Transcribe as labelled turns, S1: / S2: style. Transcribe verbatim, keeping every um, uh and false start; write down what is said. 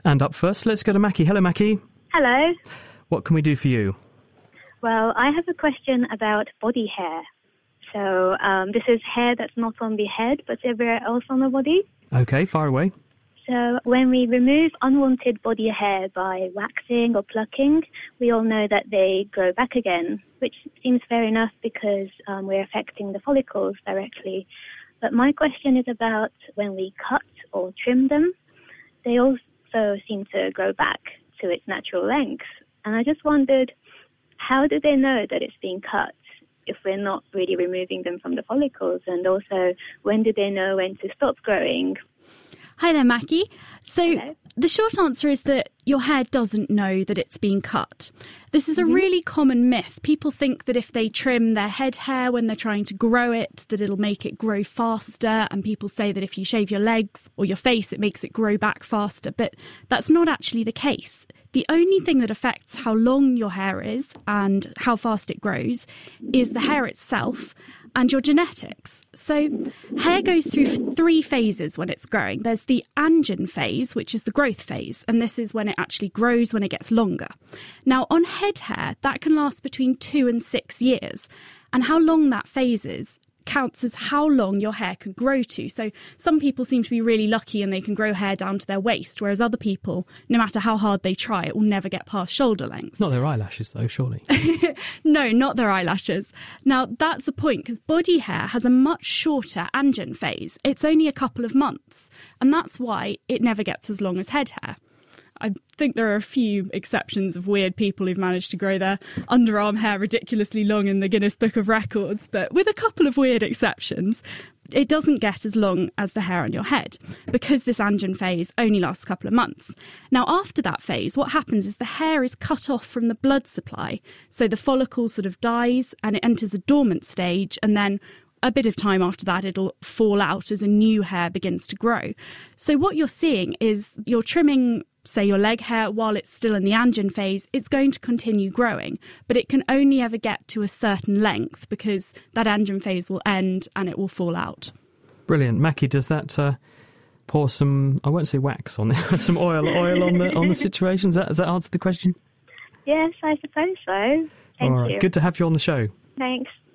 S1: And up first, let's go to Mackie. Hello, Mackie.
S2: Hello.
S1: What can we do for you?
S2: Well, I have a question about body hair. So um, this is hair that's not on the head, but everywhere else on the body.
S1: Okay, fire away.
S2: So when we remove unwanted body hair by waxing or plucking, we all know that they grow back again, which seems fair enough because um, we're affecting the follicles directly. But my question is about when we cut or trim them, they also seem to grow back to its natural length. And I just wondered, how do they know that it's being cut if we're not really removing them from the follicles? And also, when do they know when to stop growing?
S3: Hi there, Mackie. So
S2: Hello.
S3: The short answer is that your hair doesn't know that it's being cut. This is a
S2: Mm-hmm.
S3: really common myth. People think that if they trim their head hair when they're trying to grow it, that it'll make it grow faster. And people say that if you shave your legs or your face, it makes it grow back faster. But that's not actually the case. The only thing that affects how long your hair is and how fast it grows is the hair itself and your genetics. So hair goes through three phases when it's growing. There's the anagen phase, which is the growth phase, and this is when it actually grows when it gets longer. Now, on head hair, that can last between two and six years. And how long that phase is counts as how long your hair can grow to. So some people seem to be really lucky and they can grow hair down to their waist, whereas other people, no matter how hard they try, it will never get past shoulder length.
S1: Not their eyelashes, though, surely.
S3: No, not their eyelashes. Now, that's the point, because body hair has a much shorter anagen phase. It's only a couple of months, and that's why it never gets as long as head hair. I think there are a few exceptions of weird people who've managed to grow their underarm hair ridiculously long in the Guinness Book of Records, but with a couple of weird exceptions, it doesn't get as long as the hair on your head because this anagen phase only lasts a couple of months. Now, after that phase, what happens is the hair is cut off from the blood supply. So the follicle sort of dies and it enters a dormant stage, and then a bit of time after that, it'll fall out as a new hair begins to grow. So what you're seeing is you're trimming, say, your leg hair while it's still in the anagen phase. It's going to continue growing, but it can only ever get to a certain length because that anagen phase will end and it will fall out.
S1: Brilliant. Mackie, does that uh, pour some, I won't say wax on it, some oil oil on the on the situation? Does that, does that answer the question?
S2: Yes, I suppose so. Thank
S1: All right.
S2: you.
S1: Good to have you on the show.
S2: Thanks.